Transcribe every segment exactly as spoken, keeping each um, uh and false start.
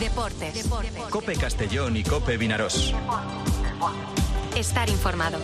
Deportes. Deportes. COPE Castellón y COPE Vinarós. Estar informado.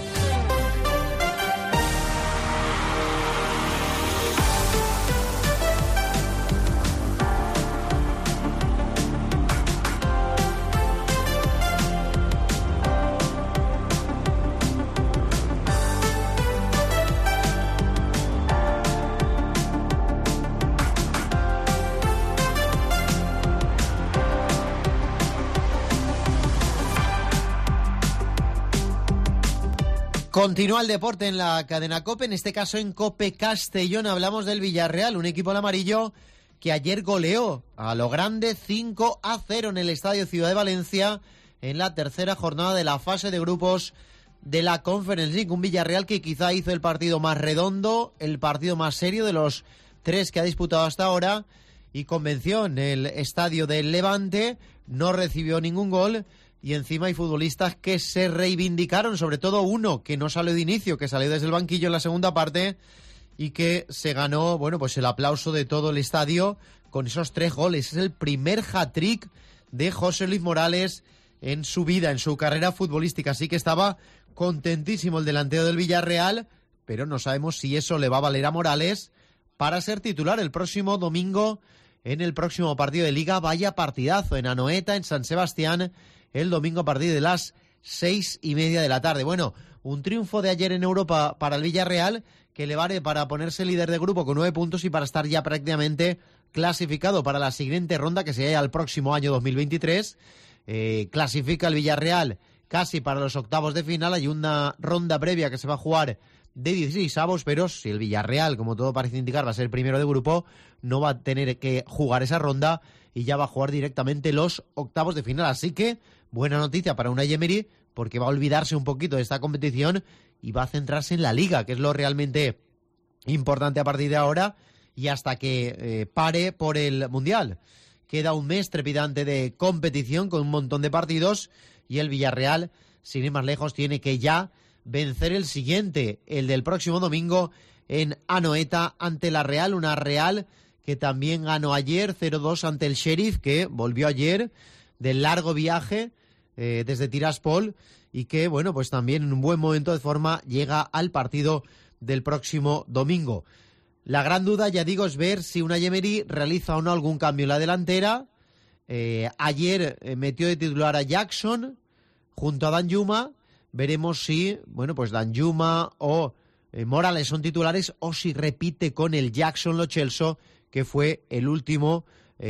Continúa el deporte en la cadena COPE, en este caso en COPE Castellón. Hablamos del Villarreal, un equipo al amarillo que ayer goleó a lo grande cinco a cero en el Estadio Ciudad de Valencia en la tercera jornada de la fase de grupos de la Conference League. Un Villarreal que quizá hizo el partido más redondo, el partido más serio de los tres que ha disputado hasta ahora, y convenció en el estadio del Levante, no recibió ningún gol. Y encima hay futbolistas que se reivindicaron, sobre todo uno que no salió de inicio, que salió desde el banquillo en la segunda parte y que se ganó, bueno, pues el aplauso de todo el estadio con esos tres goles. Es el primer hat-trick de José Luis Morales en su vida, en su carrera futbolística. Así que estaba contentísimo el delantero del Villarreal, pero no sabemos si eso le va a valer a Morales para ser titular el próximo domingo en el próximo partido de Liga. Vaya partidazo en Anoeta, en San Sebastián, el domingo a partir de las seis y media de la tarde. Bueno, un triunfo de ayer en Europa para el Villarreal que le vale para ponerse líder de grupo con nueve puntos y para estar ya prácticamente clasificado para la siguiente ronda que sería el próximo año dos mil veintitrés. Eh, clasifica el Villarreal casi para los octavos de final. Hay una ronda previa que se va a jugar de dieciséis avos, pero si el Villarreal, como todo parece indicar, va a ser primero de grupo, no va a tener que jugar esa ronda y ya va a jugar directamente los octavos de final. Así que buena noticia para Unai Emery, porque va a olvidarse un poquito de esta competición y va a centrarse en la Liga, que es lo realmente importante a partir de ahora y hasta que eh, pare por el Mundial. Queda un mes trepidante de competición con un montón de partidos y el Villarreal, sin ir más lejos, tiene que ya vencer el siguiente, el del próximo domingo en Anoeta ante la Real, una Real que también ganó ayer cero dos ante el Sheriff, que volvió ayer del largo viaje eh, desde Tiraspol y que, bueno, pues también en un buen momento de forma llega al partido del próximo domingo. La gran duda, ya digo, es ver si Unai Emery realiza o no algún cambio en la delantera. Eh, ayer eh, metió de titular a Jackson junto a Danjuma. Veremos si, bueno, pues Danjuma o eh, Morales son titulares o si repite con el Jackson Lo Celso, que fue el último,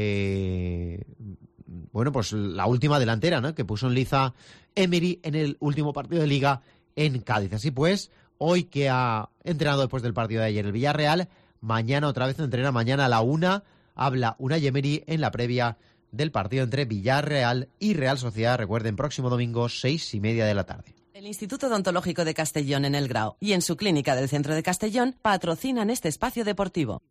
eh, bueno, pues la última delantera, ¿no?, que puso en liza Emery en el último partido de Liga en Cádiz. Así pues, hoy que ha entrenado después del partido de ayer el Villarreal, mañana otra vez entrena, mañana a la una, habla Unai Emery en la previa del partido entre Villarreal y Real Sociedad. Recuerden, próximo domingo, seis y media de la tarde. El Instituto Odontológico de Castellón en El Grao y en su clínica del centro de Castellón patrocinan este espacio deportivo.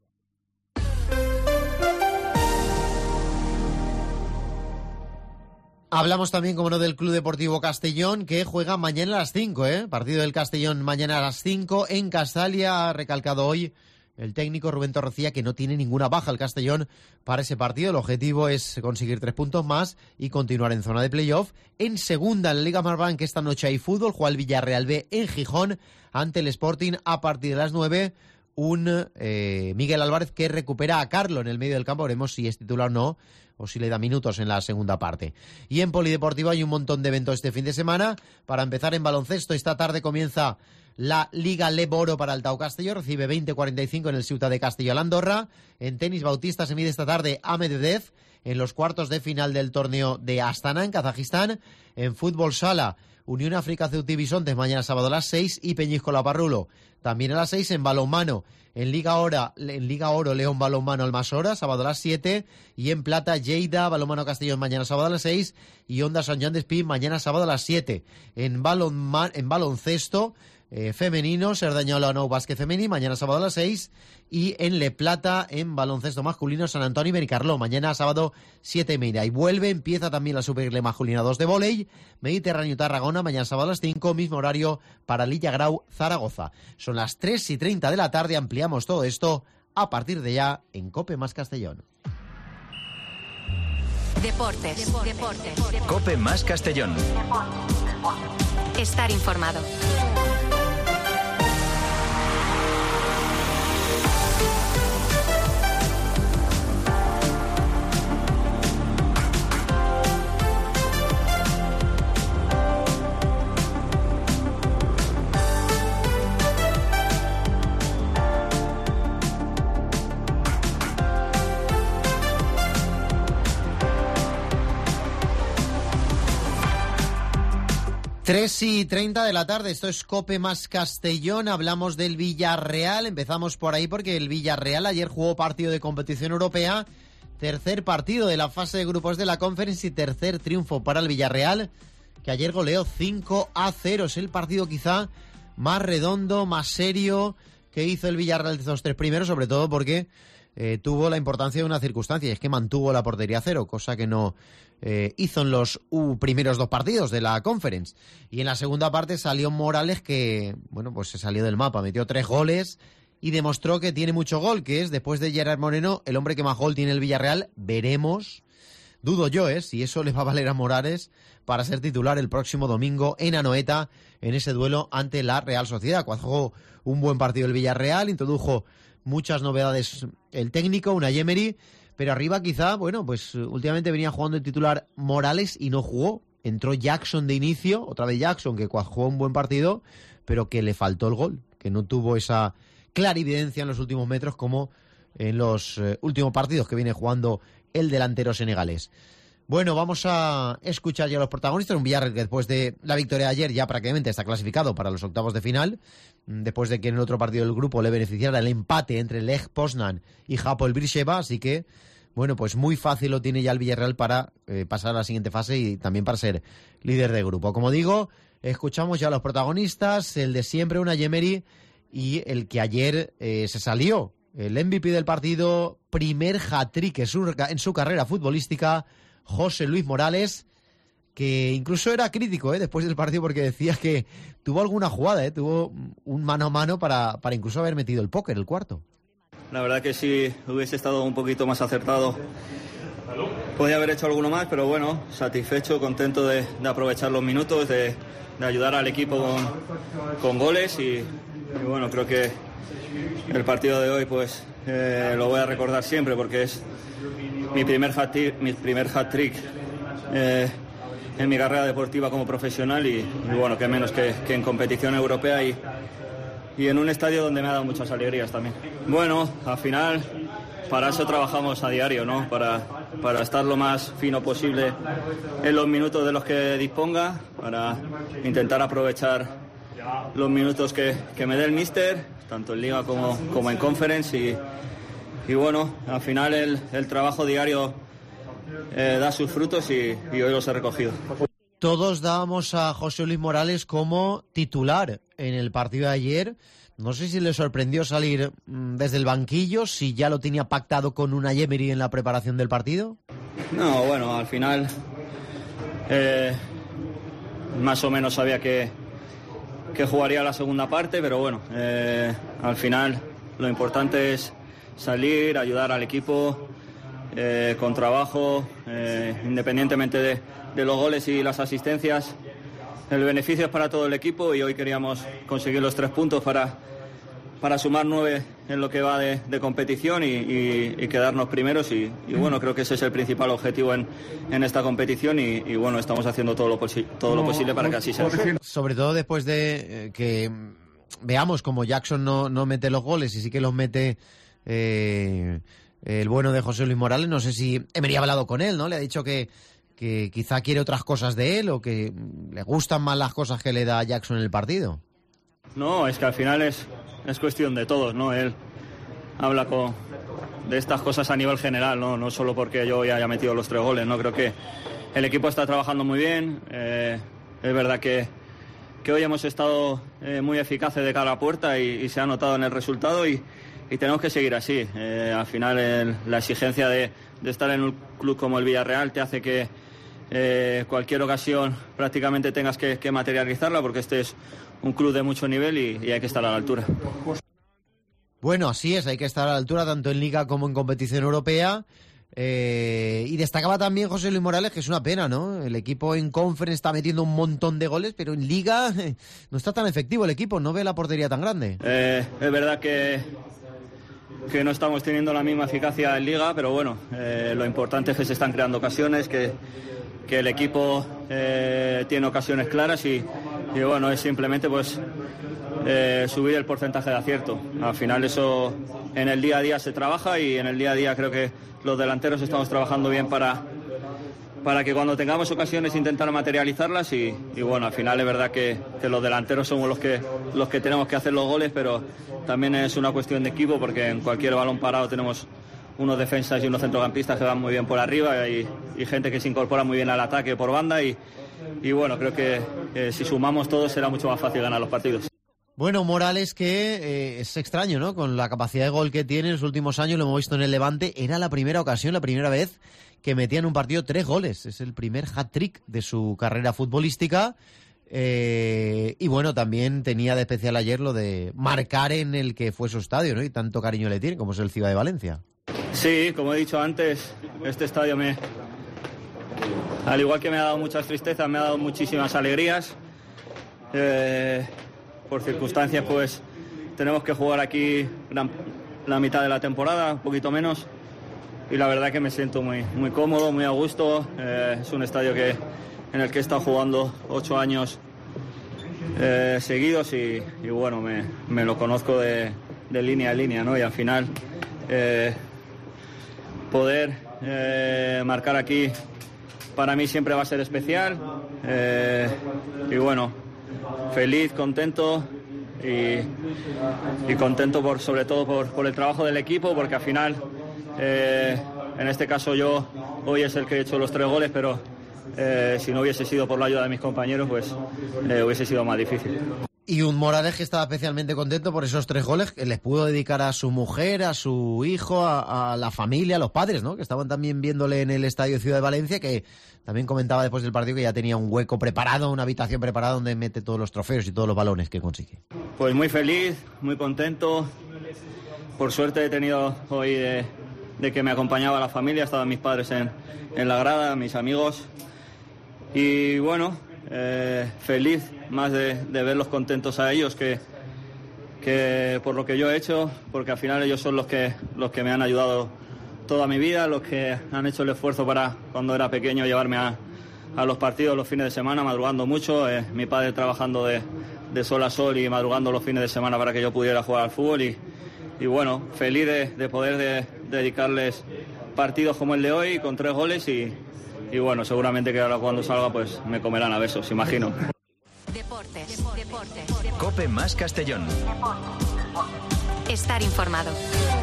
Hablamos también, como no, del Club Deportivo Castellón, que juega mañana a las cinco, ¿eh? Partido del Castellón mañana a las cinco en Castalia. Ha recalcado hoy el técnico Rubén Torrecilla que no tiene ninguna baja el Castellón para ese partido. El objetivo es conseguir tres puntos más y continuar en zona de playoff. En segunda, en la Liga Marbank, esta noche hay fútbol. Juega el Villarreal B en Gijón ante el Sporting a partir de las nueve. Un eh, Miguel Álvarez que recupera a Carlo en el medio del campo. Veremos si es titular o no, o si le da minutos en la segunda parte. Y en Polideportivo hay un montón de eventos este fin de semana. Para empezar, en baloncesto, esta tarde comienza la Liga Leboro para el Tau Castelló. Recibe veinte cuarenta y cinco en el Ciutat de Castelló al Andorra. En tenis, Bautista se mide esta tarde a Medvedev en los cuartos de final del torneo de Astana, en Kazajistán. En fútbol sala, Unión África Ceuta y Bisontes mañana sábado a las seis y Peñíscola Parrulo también a las seis. En balonmano, en Liga Oro, en Liga Oro León Balonmano Almasora sábado a las siete y en plata Lleida Balonmano Castellón mañana sábado a las seis y Onda San Joan Despí mañana sábado a las siete. En, balonma, en baloncesto eh, femenino, Cerdañola Nou Básquet Femení mañana sábado a las seis y en Le Plata en baloncesto masculino San Antonio y Benicarló mañana sábado siete y media. Y vuelve, empieza también la Superliga masculina dos de vóley, Mediterráneo Tarragona mañana sábado a las cinco, mismo horario para Lilla Grau Zaragoza. Son las tres y treinta de la tarde, ampliamos todo esto a partir de ya en COPE más Castellón. Deportes. Deportes. Cope más Castellón. Estar informado. tres y treinta de la tarde, esto es Cope más Castellón, hablamos del Villarreal, empezamos por ahí porque el Villarreal ayer jugó partido de competición europea, tercer partido de la fase de grupos de la Conference y tercer triunfo para el Villarreal, que ayer goleó cinco a cero, es el partido quizá más redondo, más serio que hizo el Villarreal de estos tres primeros, sobre todo porque eh, tuvo la importancia de una circunstancia, y es que mantuvo la portería a cero, cosa que no eh, hizo en los uh, primeros dos partidos de la Conference. Y en la segunda parte salió Morales, que bueno, pues se salió del mapa, metió tres goles y demostró que tiene mucho gol, que es, después de Gerard Moreno, el hombre que más gol tiene el Villarreal. Veremos, dudo yo, ¿eh? si eso le va a valer a Morales para ser titular el próximo domingo en Anoeta, en ese duelo ante la Real Sociedad. Jugó un buen partido el Villarreal, introdujo muchas novedades el técnico, Unai Emery, pero arriba quizá, bueno, pues últimamente venía jugando el titular Morales y no jugó. Entró Jackson de inicio, otra vez Jackson, que jugó un buen partido, pero que le faltó el gol, que no tuvo esa clarividencia en los últimos metros como en los eh, últimos partidos que viene jugando el delantero senegalés. Bueno, vamos a escuchar ya a los protagonistas. Un Villarreal que después de la victoria de ayer ya prácticamente está clasificado para los octavos de final, después de que en el otro partido del grupo le beneficiara el empate entre Lech Poznan y Hapoel Beersheva, así que, bueno, pues muy fácil lo tiene ya el Villarreal para eh, pasar a la siguiente fase y también para ser líder de grupo. Como digo, escuchamos ya a los protagonistas, el de siempre, Unai Emery, y el que ayer eh, se salió, el M V P del partido, primer hat-trick en su, en su carrera futbolística, José Luis Morales, que incluso era crítico ¿eh? después del partido porque decía que tuvo alguna jugada, ¿eh? tuvo un mano a mano para, para incluso haber metido el póker, el cuarto. La verdad que si hubiese estado un poquito más acertado podía haber hecho alguno más, pero bueno, satisfecho, contento de, de aprovechar los minutos, de, de ayudar al equipo con, con goles y, y bueno, creo que el partido de hoy pues eh, lo voy a recordar siempre porque es mi primer hat-trick, mi primer hat-trick eh, en mi carrera deportiva como profesional y, y bueno, que menos que, que en competición europea y, y en un estadio donde me ha dado muchas alegrías también. Bueno, al final para eso trabajamos a diario, ¿no? Para, para estar lo más fino posible en los minutos de los que disponga, para intentar aprovechar los minutos que, que me dé el míster, tanto en Liga como, como en Conference y Y bueno, al final el, el trabajo diario eh, da sus frutos y, y hoy los he recogido. Todos dábamos a José Luis Morales como titular en el partido de ayer. No sé si le sorprendió salir mmm, desde el banquillo, si ya lo tenía pactado con Unai Emery en la preparación del partido. No, bueno, al final eh, más o menos sabía que, que jugaría la segunda parte, pero bueno, eh, al final lo importante es salir, ayudar al equipo eh, con trabajo, eh, independientemente de, de los goles y las asistencias. El beneficio es para todo el equipo y hoy queríamos conseguir los tres puntos para, para sumar nueve en lo que va de, de competición y, y, y quedarnos primeros y, y bueno, creo que ese es el principal objetivo en, en esta competición y, y bueno, estamos haciendo todo lo, posi- todo lo posible para que así sea. Sobre todo después de eh, que veamos como Jackson no, no mete los goles y sí que los mete Eh, el bueno de José Luis Morales. No sé si Emery ha hablado con él, ¿no? Le ha dicho que, que quizá quiere otras cosas de él o que le gustan más las cosas que le da Jackson en el partido. No, es que al final es, es cuestión de todos, ¿no? Él habla con, de estas cosas a nivel general, ¿no? No solo porque yo ya haya metido los tres goles, ¿no? Creo que el equipo está trabajando muy bien. Eh, es verdad que, que hoy hemos estado eh, muy eficaces de cara a puerta y, y se ha notado en el resultado y Y tenemos que seguir así. Eh, al final el, la exigencia de, de estar en un club como el Villarreal te hace que eh, cualquier ocasión prácticamente tengas que, que materializarla porque este es un club de mucho nivel y, y hay que estar a la altura. Bueno, así es, hay que estar a la altura tanto en Liga como en competición europea. Eh, y destacaba también José Luis Morales, que es una pena, ¿no? El equipo en Conference está metiendo un montón de goles, pero en Liga eh, no está tan efectivo el equipo, no ve la portería tan grande. Eh, es verdad que, que no estamos teniendo la misma eficacia en Liga, pero bueno, eh, lo importante es que se están creando ocasiones, que, que el equipo eh, tiene ocasiones claras y, y bueno, es simplemente pues eh, subir el porcentaje de acierto. Al final eso en el día a día se trabaja y en el día a día creo que los delanteros estamos trabajando bien para, para que cuando tengamos ocasiones intentar materializarlas y, y bueno, al final es verdad que, que los delanteros somos los que, los que tenemos que hacer los goles, pero también es una cuestión de equipo porque en cualquier balón parado tenemos unos defensas y unos centrocampistas que van muy bien por arriba y, y gente que se incorpora muy bien al ataque por banda y, y bueno, creo que eh, si sumamos todos será mucho más fácil ganar los partidos. Bueno, Morales que eh, es extraño, ¿no? Con la capacidad de gol que tiene en los últimos años, lo hemos visto en el Levante, era la primera ocasión, la primera vez que metía en un partido tres goles. Es el primer hat-trick de su carrera futbolística. Eh, y bueno, también tenía de especial ayer lo de marcar en el que fue su estadio, ¿no? Y tanto cariño le tiene, como es el Ciudad de Valencia. Sí, como he dicho antes, este estadio me, al igual que me ha dado muchas tristezas, me ha dado muchísimas alegrías. Eh, por circunstancias, pues tenemos que jugar aquí gran, la mitad de la temporada, un poquito menos. Y la verdad que me siento muy, muy cómodo, muy a gusto. Eh, es un estadio que, en el que he estado jugando ocho años eh, seguidos y, y bueno, me, me lo conozco de, de línea a línea, ¿no? Y al final eh, poder eh, marcar aquí para mí siempre va a ser especial. Eh, y bueno, feliz, contento y, y contento por, sobre todo por, por el trabajo del equipo, porque al final, eh, en este caso yo hoy es el que he hecho los tres goles, pero eh, si no hubiese sido por la ayuda de mis compañeros, pues eh, hubiese sido más difícil. Y un Morales que estaba especialmente contento por esos tres goles que les pudo dedicar a su mujer, a su hijo, a, a la familia, a los padres, ¿no? Que estaban también viéndole en el Estadio Ciudad de Valencia, que también comentaba después del partido que ya tenía un hueco preparado, una habitación preparada donde mete todos los trofeos y todos los balones que consigue. Pues muy feliz, muy contento. Por suerte he tenido hoy de, de que me acompañaba la familia, estaban mis padres en, en la grada, mis amigos. Y bueno, eh, feliz más de, de verlos contentos a ellos que, que por lo que yo he hecho, porque al final ellos son los que, los que me han ayudado toda mi vida, los que han hecho el esfuerzo para, cuando era pequeño, llevarme a, a los partidos los fines de semana, madrugando mucho, eh, mi padre trabajando de, de sol a sol y madrugando los fines de semana para que yo pudiera jugar al fútbol y, y bueno, feliz de, de poder de, dedicarles partidos como el de hoy con tres goles y, y bueno, seguramente que ahora cuando salga pues me comerán a besos, imagino. Deportes, deportes, deportes. COPE más Castellón. Estar informado.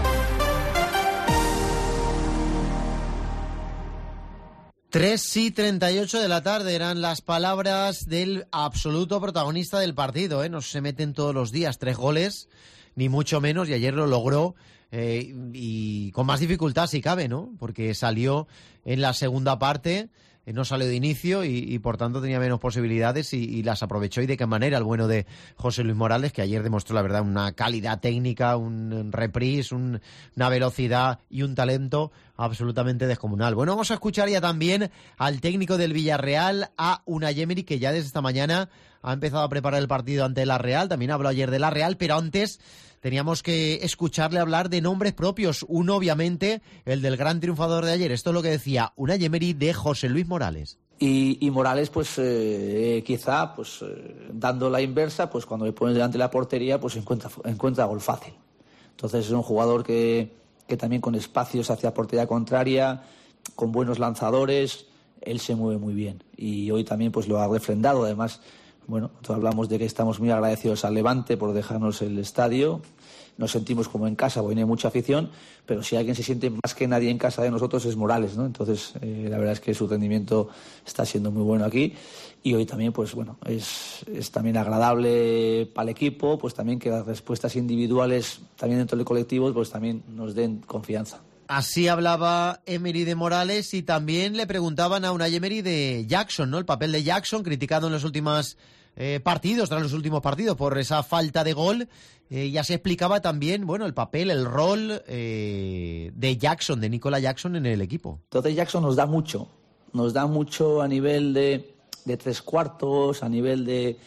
tres y treinta y ocho de la tarde eran las palabras del absoluto protagonista del partido, ¿eh? No se meten todos los días tres goles, ni mucho menos, y ayer lo logró eh, y con más dificultad si cabe, ¿no? Porque salió en la segunda parte, eh, no salió de inicio y, y por tanto tenía menos posibilidades y, y las aprovechó. Y de qué manera el bueno de José Luis Morales, que ayer demostró la verdad una calidad técnica, un reprise, un, una velocidad y un talento absolutamente descomunal. Bueno, vamos a escuchar ya también al técnico del Villarreal, a Unai Emery, que ya desde esta mañana ha empezado a preparar el partido ante la Real. También habló ayer de la Real, pero antes teníamos que escucharle hablar de nombres propios. Uno, obviamente, el del gran triunfador de ayer. Esto es lo que decía Unai Emery de José Luis Morales. Y, y Morales, pues eh, quizá, pues eh, dando la inversa, pues cuando le pones delante de la portería, pues encuentra, encuentra gol fácil. Entonces es un jugador que, que también con espacios hacia portería contraria, con buenos lanzadores, él se mueve muy bien. Y hoy también pues lo ha refrendado. Además, bueno, hablamos de que estamos muy agradecidos al Levante por dejarnos el estadio. Nos sentimos como en casa, porque no hay mucha afición, pero si alguien se siente más que nadie en casa de nosotros es Morales, ¿no? Entonces, eh, la verdad es que su rendimiento está siendo muy bueno aquí. Y hoy también, pues bueno, es, es también agradable para el equipo, pues también que las respuestas individuales, también dentro del colectivo, pues también nos den confianza. Así hablaba Emery de Morales y también le preguntaban a Unai Emery de Jackson, ¿no? El papel de Jackson, criticado en las últimas eh, partidos, tras los últimos partidos, por esa falta de gol. Eh, ya se explicaba también, bueno, el papel, el rol eh, de Jackson, de Nicola Jackson en el equipo. Entonces Jackson nos da mucho, nos da mucho a nivel de, de tres cuartos, a nivel de,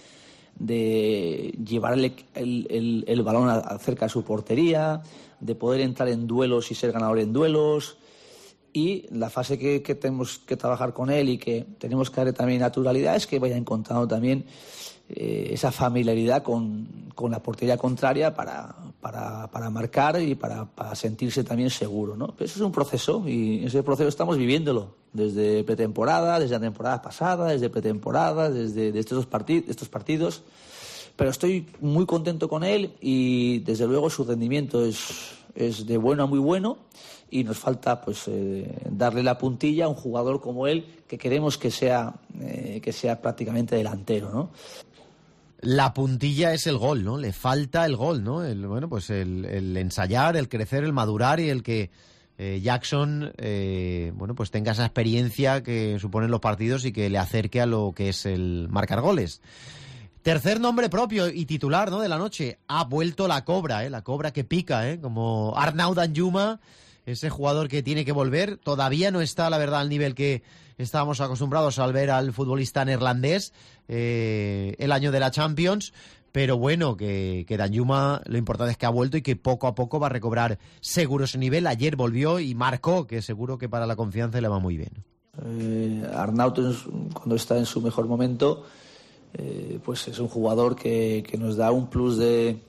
de llevar el, el, el, el balón a, a cerca de su portería, de poder entrar en duelos y ser ganador en duelos. Y la fase que, que tenemos que trabajar con él y que tenemos que darle también naturalidad es que vaya encontrando también eh, esa familiaridad con, con la portería contraria para, para, para marcar y para, para sentirse también seguro, ¿no? Pero eso es un proceso y ese proceso estamos viviéndolo desde pretemporada, desde la temporada pasada, desde pretemporada, desde, desde estos, partid- estos partidos. Pero estoy muy contento con él y desde luego su rendimiento es, es de bueno a muy bueno. Y nos falta pues eh, darle la puntilla a un jugador como él que queremos que sea eh, que sea prácticamente delantero, ¿no? La puntilla es el gol, ¿no? Le falta el gol, ¿no? El, bueno, pues el, el ensayar, el crecer, el madurar y el que eh, Jackson eh, bueno, pues tenga esa experiencia que suponen los partidos y que le acerque a lo que es el marcar goles. Tercer nombre propio y titular, ¿no?, de la noche. Ha vuelto la cobra, ¿eh? La cobra que pica, ¿eh? Como Arnaud Danjuma. Ese jugador que tiene que volver, todavía no está, la verdad, al nivel que estábamos acostumbrados al ver al futbolista neerlandés eh, el año de la Champions, pero bueno, que, que Danjuma lo importante es que ha vuelto y que poco a poco va a recobrar seguro ese nivel. Ayer volvió y marcó, que seguro que para la confianza le va muy bien. Eh, Arnaud, cuando está en su mejor momento, eh, pues es un jugador que, que nos da un plus de,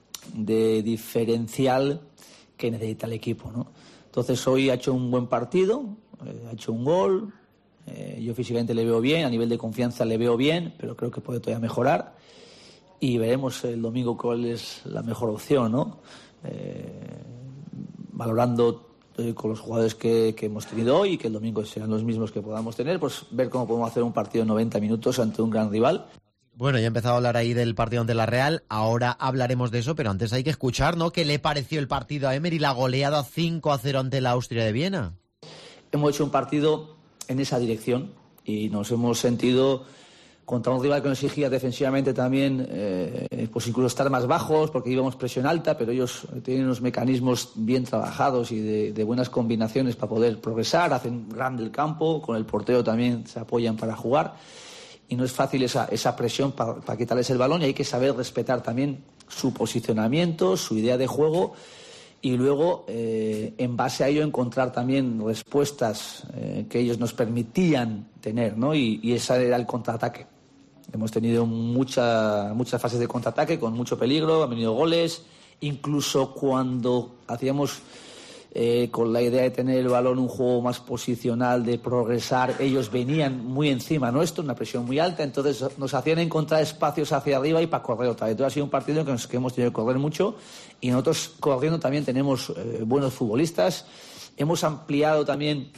de diferencial que necesita el equipo, ¿no? Entonces hoy ha hecho un buen partido, eh, ha hecho un gol, eh, yo físicamente le veo bien, a nivel de confianza le veo bien, pero creo que puede todavía mejorar y veremos el domingo cuál es la mejor opción, ¿no? Eh, valorando eh, con los jugadores que, que hemos tenido hoy y que el domingo sean los mismos que podamos tener, pues ver cómo podemos hacer un partido de noventa minutos ante un gran rival. Bueno, ya he empezado a hablar ahí del partido ante la Real, ahora hablaremos de eso, pero antes hay que escuchar, ¿no?, ¿qué le pareció el partido a Emery, la goleada cinco a cero ante la Austria de Viena? Hemos hecho un partido en esa dirección y nos hemos sentido contra un rival que nos exigía defensivamente también, eh, pues incluso estar más bajos porque íbamos presión alta, pero ellos tienen unos mecanismos bien trabajados y de, de buenas combinaciones para poder progresar, hacen grande el campo, con el portero también se apoyan para jugar. Y no es fácil esa, esa presión para, para quitarles el balón y hay que saber respetar también su posicionamiento, su idea de juego y luego, eh, en base a ello, encontrar también respuestas eh, que ellos nos permitían tener, ¿no? Y, y ese era el contraataque. Hemos tenido mucha, muchas fases de contraataque con mucho peligro, han venido goles, incluso cuando hacíamos... Eh, con la idea de tener el balón, un juego más posicional, de progresar, ellos venían muy encima nuestro, una presión muy alta, entonces nos hacían encontrar espacios hacia arriba y para correr otra vez. Entonces ha sido un partido que, nos, que hemos tenido que correr mucho y nosotros corriendo también tenemos eh, buenos futbolistas, hemos ampliado también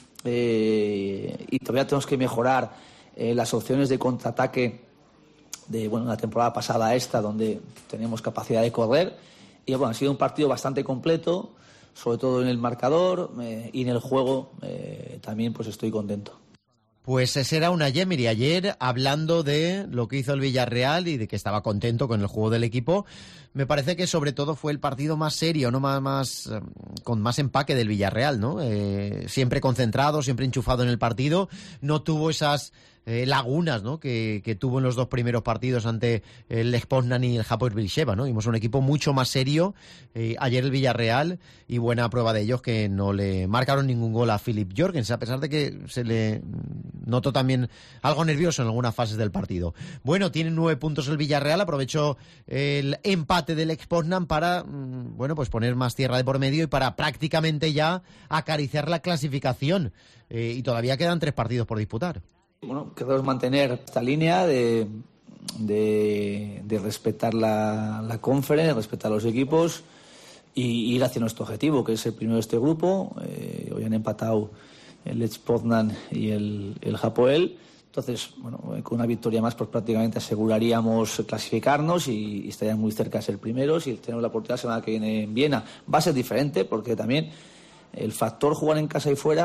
eh, y todavía tenemos que mejorar eh, las opciones de contraataque de bueno, la temporada pasada a esta, donde tenemos capacidad de correr y bueno, ha sido un partido bastante completo, sobre todo en el marcador eh, y en el juego eh, también pues estoy contento. Pues ese era una Emery ayer hablando de lo que hizo el Villarreal y de que estaba contento con el juego del equipo. Me parece que sobre todo fue el partido más serio, no más, más con más empaque del Villarreal, ¿no? Eh, siempre concentrado, siempre enchufado en el partido, no tuvo esas eh, lagunas, ¿no?, que, que tuvo en los dos primeros partidos ante el Lech Poznan y el Hapoel Beersheva, ¿no? Vimos un equipo mucho más serio eh, ayer el Villarreal y buena prueba de ellos que no le marcaron ningún gol a Philip Jorgensen, a pesar de que se le notó también algo nervioso en algunas fases del partido. Bueno, tiene nueve puntos el Villarreal, aprovechó el empate del Lech Poznan para, bueno, pues poner más tierra de por medio y para prácticamente ya acariciar la clasificación. Eh, y todavía quedan tres partidos por disputar. Bueno, queremos mantener esta línea de, de, de respetar la, la conference, respetar los equipos y ir hacia nuestro objetivo, que es el primero de este grupo. Eh, hoy han empatado el Lech Poznan y el, el Hapoel. Entonces, bueno, con una victoria más pues prácticamente aseguraríamos clasificarnos y, y estarían muy cerca de ser primeros y tenemos la oportunidad la semana que viene en Viena. Va a ser diferente porque también el factor jugar en casa y fuera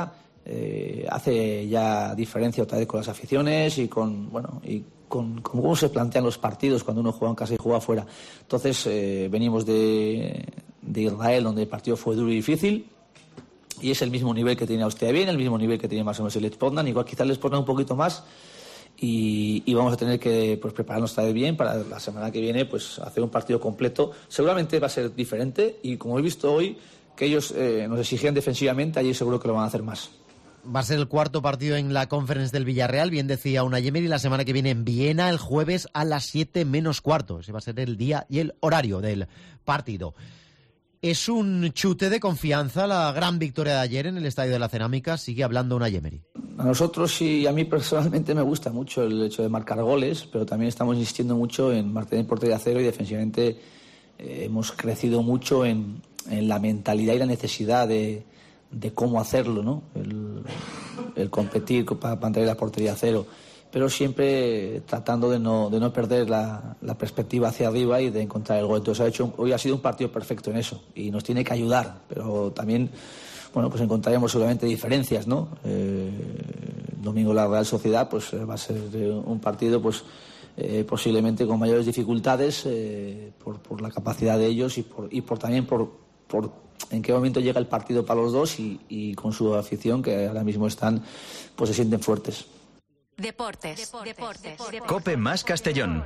eh, hace ya diferencia otra vez con las aficiones y con, bueno, y con, con cómo se plantean los partidos cuando uno juega en casa y juega fuera. Entonces, eh, venimos de, de Israel, donde el partido fue duro y difícil, y es el mismo nivel que tiene Austria Viena, el mismo nivel que tiene más o menos el Lech Poznan, igual quizás les Poznan un poquito más, y, y vamos a tener que pues, prepararnos otra vez bien para la semana que viene pues hacer un partido completo. Seguramente va a ser diferente, y como he visto hoy que ellos eh, nos exigían defensivamente, allí seguro que lo van a hacer más. Va a ser el cuarto partido en la Conference del Villarreal, bien decía Unai Emery, la semana que viene en Viena, el jueves a las siete menos cuarto. Ese va a ser el día y el horario del partido. Es un chute de confianza la gran victoria de ayer en el Estadio de la Cerámica. Sigue hablando Unai Emery. A nosotros y a mí personalmente me gusta mucho el hecho de marcar goles, pero también estamos insistiendo mucho en mantener portería a cero, y defensivamente eh, hemos crecido mucho en, en la mentalidad y la necesidad de, de cómo hacerlo, ¿no? El, el competir para mantener la portería a cero, pero siempre tratando de no, de no perder la, la perspectiva hacia arriba y de encontrar el gol. Entonces ha hecho, hoy ha sido un partido perfecto en eso y nos tiene que ayudar, pero también, bueno, pues encontraremos seguramente diferencias, ¿no? Eh, el domingo la Real Sociedad pues va a ser un partido pues eh, posiblemente con mayores dificultades eh, por, por la capacidad de ellos y por, y por también por, por en qué momento llega el partido para los dos y, y con su afición, que ahora mismo están, pues se sienten fuertes. Deportes. Deportes. Deportes. Cope más Castellón.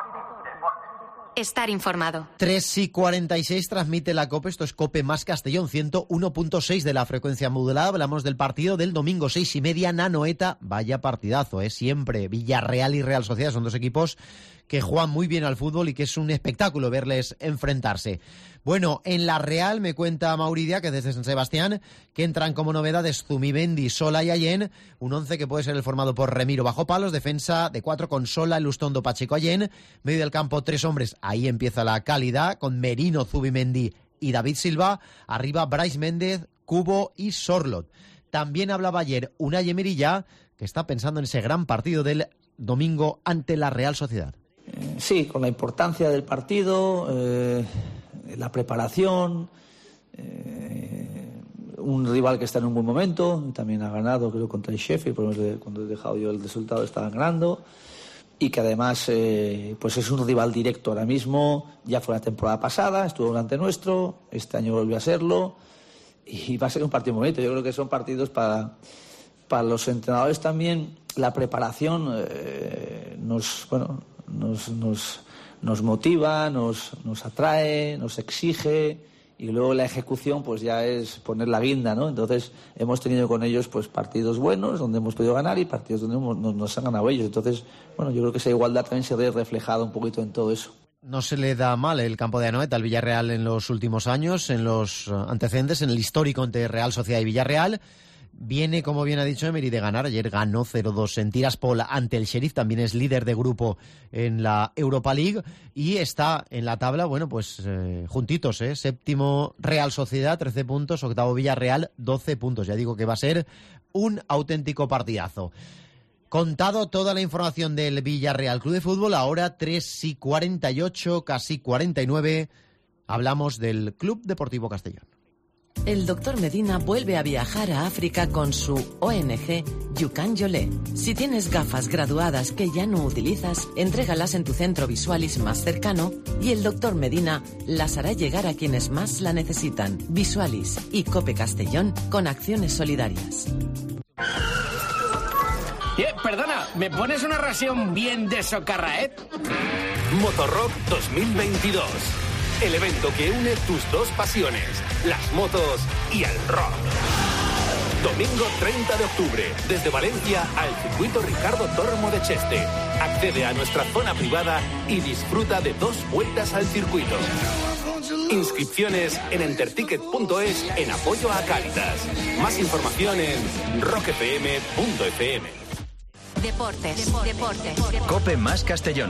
Estar informado. tres y cuarenta y seis transmite la COPE, esto es COPE más Castellón, ciento uno punto seis de la frecuencia modulada. Hablamos del partido del domingo, seis y media, Anoeta. Vaya partidazo, ¿eh? Siempre. Villarreal y Real Sociedad son dos equipos que juegan muy bien al fútbol y que es un espectáculo verles enfrentarse. Bueno, en la Real me cuenta Mauridia, que desde San Sebastián, que entran como novedades Zubimendi, Sola y Allén, un once que puede ser el formado por Remiro bajo palos, defensa de cuatro con Sola, Lustondo, Pacheco, Allén, medio del campo tres hombres, ahí empieza la calidad, con Merino, Zubimendi y David Silva, arriba Brais Méndez, Cubo y Sorlot. También hablaba ayer Unai Emery ya, que está pensando en ese gran partido del domingo ante la Real Sociedad. Eh, sí, con la importancia del partido, eh, la preparación, eh, un rival que está en un buen momento, también ha ganado, creo, contra el Sheffield, por lo menos cuando he dejado yo el resultado estaban ganando, y que además eh, pues es un rival directo ahora mismo. Ya fue la temporada pasada, estuvo delante nuestro, este año volvió a serlo, y va a ser un partido bonito. Yo creo que son partidos para, para los entrenadores también. La preparación eh, nos, bueno, nos, nos, nos motiva, nos, nos atrae, nos exige, y luego la ejecución pues ya es poner la guinda, ¿no? Entonces hemos tenido con ellos pues partidos buenos donde hemos podido ganar y partidos donde hemos, nos, nos han ganado ellos. Entonces, bueno, yo creo que esa igualdad también se ve reflejada un poquito en todo eso. No se le da mal el campo de Anoeta al Villarreal en los últimos años, en los antecedentes, en el histórico entre Real Sociedad y Villarreal. Viene, como bien ha dicho Emery, de ganar. Ayer ganó cero dos en Tiraspol ante el Sheriff. También es líder de grupo en la Europa League. Y está en la tabla, bueno, pues eh, juntitos, ¿eh? Séptimo Real Sociedad, trece puntos. Octavo Villarreal, doce puntos. Ya digo que va a ser un auténtico partidazo. Contado toda la información del Villarreal Club de Fútbol, ahora tres y cuarenta y ocho, casi cuarenta y nueve. Hablamos del Club Deportivo Castellón. El doctor Medina vuelve a viajar a África con su O N G Yukan Yolé. Si tienes gafas graduadas que ya no utilizas, entrégalas en tu centro Visualis más cercano y el doctor Medina las hará llegar a quienes más la necesitan. Visualis y Cope Castellón con acciones solidarias. Eh, perdona, ¿me pones una ración bien de socarraet? Motorrock dos mil veintidós. El evento que une tus dos pasiones, las motos y el rock. Domingo treinta de octubre, desde Valencia al circuito Ricardo Tormo de Cheste. Accede a nuestra zona privada y disfruta de dos vueltas al circuito. Inscripciones en enterticket punto es en apoyo a Cáritas. Más información en rock f m punto f m. Deportes. Deportes. Cope más Castellón.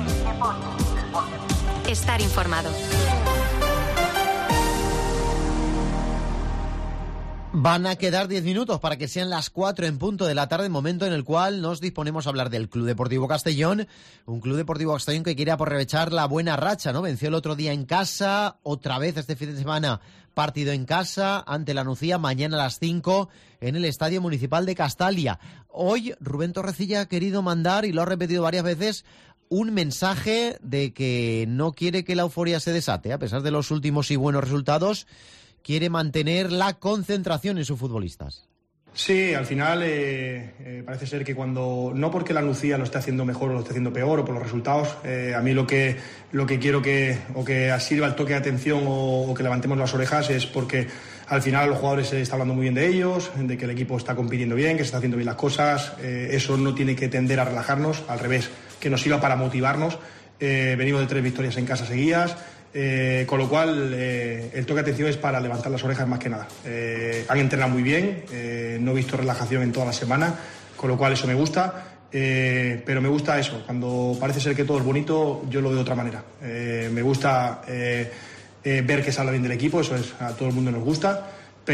Estar informado. Van a quedar diez minutos para que sean las cuatro en punto de la tarde, momento en el cual nos disponemos a hablar del Club Deportivo Castellón, un Club Deportivo Castellón que quiere aprovechar la buena racha, ¿no? Venció el otro día en casa, otra vez este fin de semana partido en casa ante la Nucía, mañana a las cinco en el Estadio Municipal de Castalia. Hoy Rubén Torrecilla ha querido mandar, y lo ha repetido varias veces, un mensaje de que no quiere que la euforia se desate, a pesar de los últimos y buenos resultados. Quiere mantener la concentración en sus futbolistas. Sí, al final eh, eh, parece ser que cuando, no porque la Nucía lo esté haciendo mejor o lo esté haciendo peor o por los resultados, eh, a mí lo que, lo que quiero que, o que sirva el toque de atención o, o que levantemos las orejas es porque al final a los jugadores se está hablando muy bien de ellos, de que el equipo está compitiendo bien, que se está haciendo bien las cosas, eh, eso no tiene que tender a relajarnos, al revés, que nos sirva para motivarnos. Eh, venimos de tres victorias en casa seguidas. Eh, con lo cual eh, el toque de atención es para levantar las orejas más que nada. Eh, han entrenado muy bien, eh, no he visto relajación en toda la semana, con lo cual eso me gusta, eh, pero me gusta eso, cuando parece ser que todo es bonito, yo lo veo de otra manera. Eh, me gusta eh, eh, ver que se habla bien del equipo, eso es, a todo el mundo nos gusta,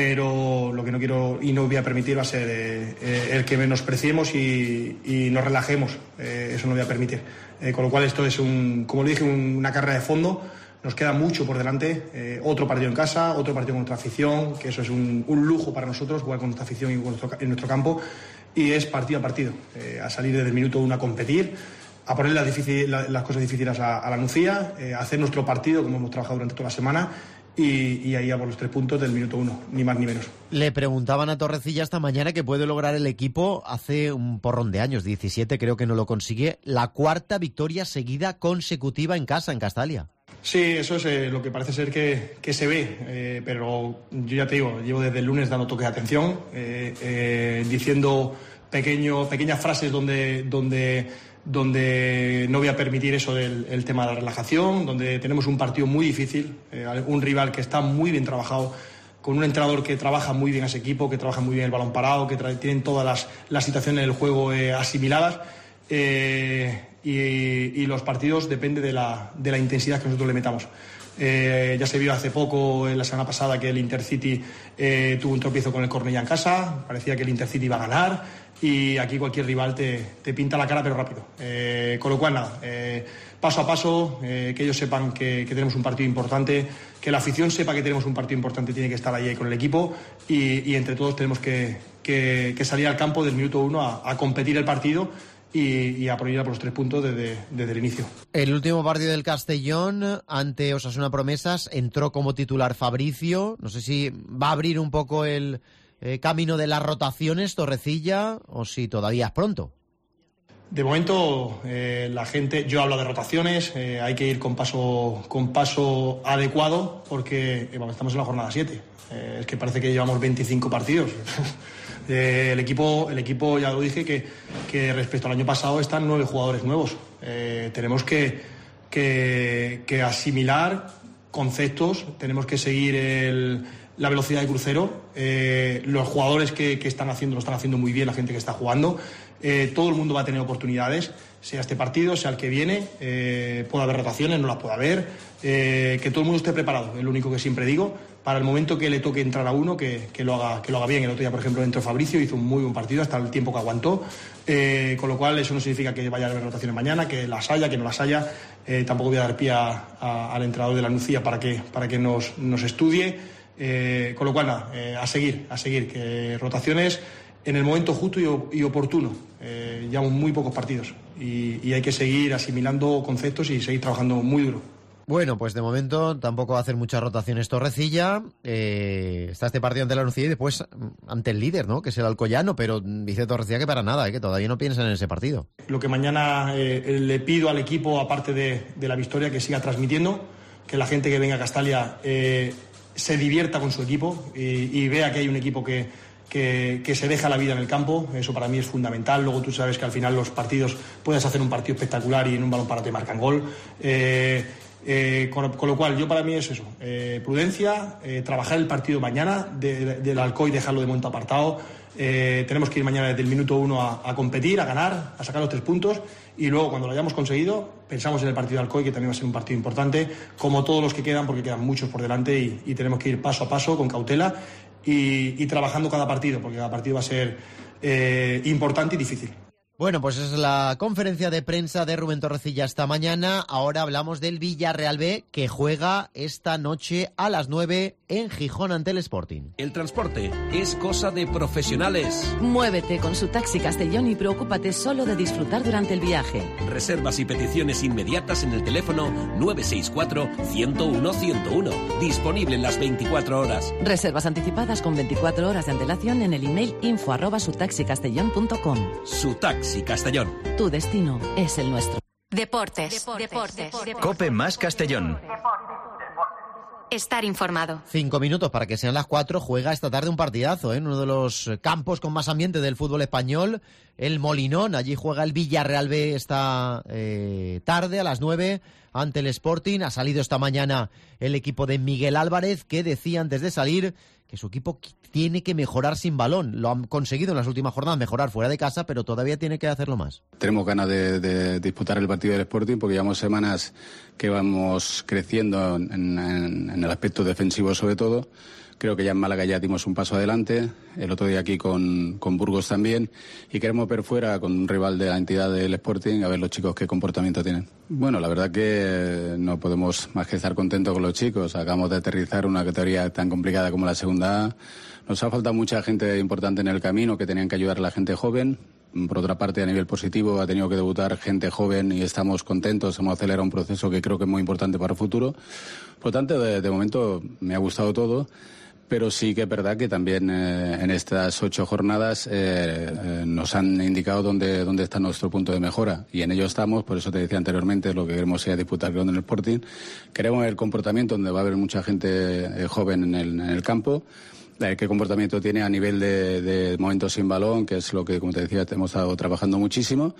pero lo que no quiero y no voy a permitir va a ser eh, eh, el que menospreciemos y, y nos relajemos, eh, eso no voy a permitir. Eh, con lo cual esto es, un, como le dije, un, una carrera de fondo. Nos queda mucho por delante, eh, otro partido en casa, otro partido con nuestra afición, que eso es un, un lujo para nosotros, jugar con nuestra afición y con nuestro, en nuestro campo, y es partido a partido, eh, a salir desde el minuto uno a competir, a poner las, difícil, la, las cosas difíciles a, a la Nucía, eh, a hacer nuestro partido como hemos trabajado durante toda la semana, y, y ahí a por los tres puntos del minuto uno, ni más ni menos. Le preguntaban a Torrecilla esta mañana que puede lograr el equipo hace un porrón de años, diecisiete creo que no lo consigue, la cuarta victoria seguida consecutiva en casa, en Castalia. Sí, eso es eh, lo que parece ser que, que se ve, eh, pero yo ya te digo, llevo desde el lunes dando toque de atención, eh, eh, diciendo pequeño, pequeñas frases donde, donde, donde no voy a permitir eso del el tema de la relajación, donde tenemos un partido muy difícil, eh, un rival que está muy bien trabajado, con un entrenador que trabaja muy bien a ese equipo, que trabaja muy bien el balón parado, que tra- tienen todas las, las situaciones del juego eh, asimiladas. Eh, y, y los partidos depende de la, de la intensidad que nosotros le metamos. Eh, ya se vio hace poco, en la semana pasada, que el Intercity eh, tuvo un tropiezo con el Cornellá en casa, parecía que el Intercity iba a ganar, y aquí cualquier rival te, te pinta la cara pero rápido. Eh, con lo cual nada, eh, paso a paso, eh, que ellos sepan que, que tenemos un partido importante, que la afición sepa que tenemos un partido importante, tiene que estar ahí con el equipo, y, y entre todos tenemos que, que, que salir al campo del minuto uno a, a competir el partido y, y a por ir a por los tres puntos desde, desde el inicio. El último partido del Castellón ante Osasuna Promesas entró como titular Fabricio. No sé si va a abrir un poco el eh, camino de las rotaciones Torrecilla o si todavía es pronto. De momento eh, la gente, yo hablo de rotaciones, eh, hay que ir con paso, con paso adecuado porque eh, bueno, estamos en la jornada siete. Eh, es que parece que llevamos veinticinco partidos. Eh, el equipo, el equipo ya lo dije que, que respecto al año pasado están nueve jugadores nuevos. Eh, tenemos que, que, que asimilar conceptos, tenemos que seguir el, la velocidad de crucero. Eh, los jugadores que, que están haciendo lo están haciendo muy bien, la gente que está jugando. Eh, todo el mundo va a tener oportunidades, sea este partido, sea el que viene. Eh, puede haber rotaciones, no las puede haber. Eh, que todo el mundo esté preparado, es lo único que siempre digo. Para el momento que le toque entrar a uno, que, que, lo haga, que lo haga bien. El otro día, por ejemplo, entró Fabricio, hizo un muy buen partido hasta el tiempo que aguantó. Eh, con lo cual, eso no significa que vaya a haber rotaciones mañana, que las haya, que no las haya. Eh, tampoco voy a dar pie a, a, al entrenador de la Nucía para que, para que nos, nos estudie. Eh, con lo cual, nada, eh, a seguir, a seguir. Que rotaciones en el momento justo y, y oportuno. Eh, llevamos muy pocos partidos y, y hay que seguir asimilando conceptos y seguir trabajando muy duro. Bueno, pues de momento tampoco va a hacer muchas rotaciones Torrecilla. Eh, está este partido ante la Nucía y después ante el líder, ¿no? Que es el Alcoyano, pero dice Torrecilla que para nada, ¿eh? Que todavía no piensan en ese partido. Lo que mañana eh, le pido al equipo, aparte de, de la victoria, que siga transmitiendo, que la gente que venga a Castalia eh, se divierta con su equipo y, y vea que hay un equipo que, que, que se deja la vida en el campo. Eso para mí es fundamental. Luego tú sabes que al final los partidos puedes hacer un partido espectacular y en un balón parado te marcan gol. Eh, Eh, con, con lo cual yo para mí es eso, eh, prudencia, eh, trabajar el partido mañana de, de, del Alcoy, dejarlo de momento apartado. Eh, tenemos que ir mañana desde el minuto uno a, a competir, a ganar, a sacar los tres puntos y luego cuando lo hayamos conseguido pensamos en el partido de Alcoy, que también va a ser un partido importante como todos los que quedan, porque quedan muchos por delante y, y tenemos que ir paso a paso con cautela y, y trabajando cada partido, porque cada partido va a ser eh, importante y difícil. Bueno, pues es la conferencia de prensa de Rubén Torrecilla esta mañana. Ahora hablamos del Villarreal B, que juega esta noche a las nueve en Gijón ante el Sporting. El transporte es cosa de profesionales. Muévete con su Taxi Castellón y preocúpate solo de disfrutar durante el viaje. Reservas y peticiones inmediatas en el teléfono nueve seis cuatro, ciento uno, ciento uno. Disponible en las veinticuatro horas. Reservas anticipadas con veinticuatro horas de antelación en el email info arroba sutaxicastellón punto com. Su Taxi Castellón. Tu destino es el nuestro. Deportes. Deportes. Deportes. Cope más Castellón. Estar informado. Cinco minutos para que sean las cuatro. Juega esta tarde un partidazo, ¿eh? En uno de los campos con más ambiente del fútbol español, el Molinón. Allí juega el Villarreal B esta eh, tarde a las nueve ante el Sporting. Ha salido esta mañana el equipo de Miguel Álvarez, que decía antes de salir que su equipo tiene que mejorar sin balón. Lo han conseguido en las últimas jornadas, mejorar fuera de casa, pero todavía tiene que hacerlo más. Tenemos ganas de, de disputar el partido del Sporting porque llevamos semanas que vamos creciendo en, en, en el aspecto defensivo sobre todo. Creo que ya en Málaga ya dimos un paso adelante, el otro día aquí con, con Burgos también, y queremos ver fuera con un rival de la entidad del Sporting a ver los chicos qué comportamiento tienen. Bueno, la verdad que no podemos más que estar contentos con los chicos. Acabamos de aterrizar una categoría tan complicada como la segunda A. Nos ha faltado mucha gente importante en el camino que tenían que ayudar a la gente joven. Por otra parte, a nivel positivo, ha tenido que debutar gente joven y estamos contentos. Hemos acelerado un proceso que creo que es muy importante para el futuro. Por lo tanto, de, de momento me ha gustado todo. Pero sí que es verdad que también eh, en estas ocho jornadas eh, eh, nos han indicado dónde, dónde está nuestro punto de mejora. Y en ello estamos, por eso te decía anteriormente, lo que queremos es disputar con el Sporting. Queremos el comportamiento donde va a haber mucha gente eh, joven en el, en el campo. Eh, qué comportamiento tiene a nivel de, de momentos sin balón, que es lo que, como te decía, hemos estado trabajando muchísimo.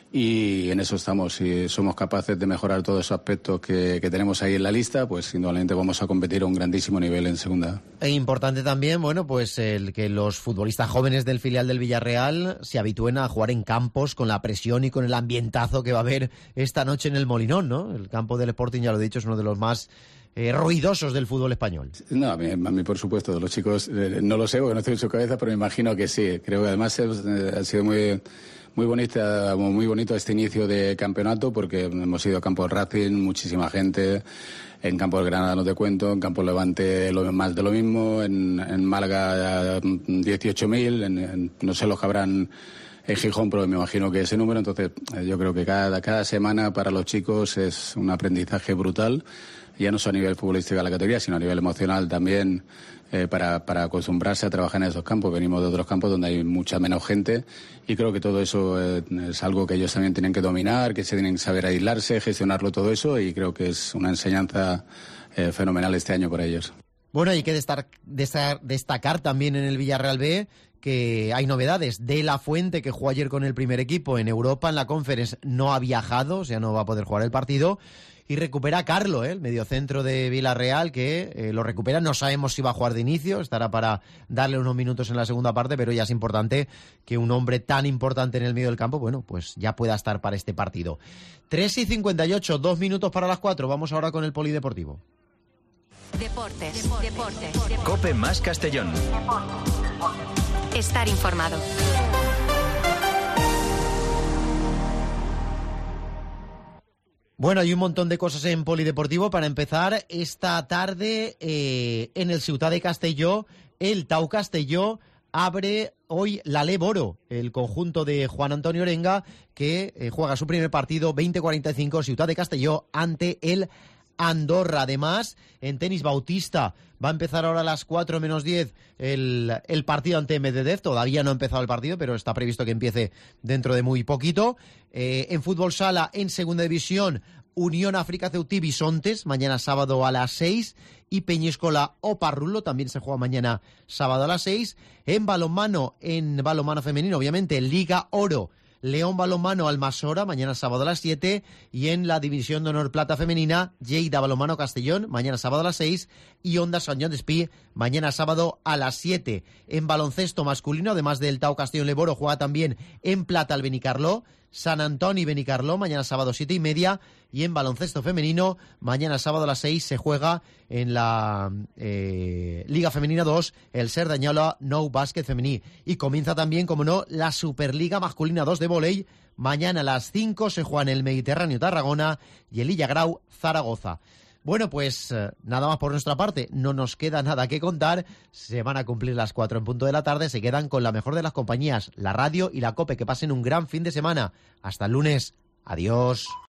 Y en eso estamos. Si somos capaces de mejorar todos esos aspectos que, que tenemos ahí en la lista, pues indudablemente vamos a competir a un grandísimo nivel en segunda. E importante también, bueno, pues el que los futbolistas jóvenes del filial del Villarreal se habitúen a jugar en campos con la presión y con el ambientazo que va a haber esta noche en el Molinón, ¿no? El campo del Sporting, ya lo he dicho, es uno de los más eh, ruidosos del fútbol español. No, a mí, a mí por supuesto, los chicos, eh, no lo sé porque no estoy en su cabeza, pero me imagino que sí. Creo que además eh, ha sido muy... Muy bonita, muy bonito este inicio de campeonato porque hemos ido a Campo Racing, muchísima gente, en Campo del Granada no te cuento, en Campo Levante lo, más de lo mismo, en, en Málaga dieciocho mil, en, en, no sé los que habrán en Gijón, pero me imagino que ese número, entonces yo creo que cada, cada semana para los chicos es un aprendizaje brutal, ya no solo a nivel futbolístico de la categoría, sino a nivel emocional también. Eh, para, para acostumbrarse a trabajar en esos campos. Venimos de otros campos donde hay mucha menos gente y creo que todo eso eh, es algo que ellos también tienen que dominar, que se tienen que saber aislarse, gestionarlo todo eso y creo que es una enseñanza eh, fenomenal este año para ellos. Bueno, hay que destacar, destacar también en el Villarreal B que hay novedades. De La Fuente, que jugó ayer con el primer equipo en Europa, en la Conference, no ha viajado, o sea, no va a poder jugar el partido. Y recupera a Carlo, ¿eh? El mediocentro de Villarreal, que eh, lo recupera. No sabemos si va a jugar de inicio, estará para darle unos minutos en la segunda parte, pero ya es importante que un hombre tan importante en el medio del campo, bueno, pues ya pueda estar para este partido. tres y cincuenta y ocho, dos minutos para las cuatro. Vamos ahora con el polideportivo. Deportes. Deportes. Deportes. Cope más Castellón. Estar informado. Bueno, hay un montón de cosas en polideportivo. Para empezar, esta tarde eh, en el Ciutat de Castelló, el Tau Castelló abre hoy la Le Boro, el conjunto de Juan Antonio Orenga, que eh, juega su primer partido veinte cuarenta y cinco Ciutat de Castelló ante el Andorra. Además, en tenis Bautista va a empezar ahora a las cuatro menos diez el, el partido ante Medvedev. Todavía no ha empezado el partido, pero está previsto que empiece dentro de muy poquito. Eh, en fútbol sala, en segunda división, Unión África Ceutí Bisontes, mañana sábado a las seis. Y Peñíscola Oparrulo, también se juega mañana sábado a las seis. En balonmano, en balonmano femenino, obviamente, Liga Oro, León Balonmano Almasora, mañana sábado a las siete, y en la División de Honor Plata Femenina, Lleida Balonmano Castellón, mañana sábado a las seis, y Onda Sant Joan d'Espí, mañana sábado a las siete. En baloncesto masculino, además del Tau Castellón Le Boro, juega también en plata el Benicarló, San Antoni y Benicarló, mañana sábado siete y media. Y en baloncesto femenino, mañana sábado a las seis se juega en la eh, Liga Femenina dos el Cerdanyola Nou Básquet Femení. Y comienza también, como no, la Superliga Masculina dos de vóley. Mañana a las cinco se juega en el Mediterráneo Tarragona y el Illagrau Zaragoza. Bueno, pues eh, nada más por nuestra parte, no nos queda nada que contar, se van a cumplir las cuatro en punto de la tarde, se quedan con la mejor de las compañías, la radio y la COPE, que pasen un gran fin de semana. Hasta el lunes, adiós.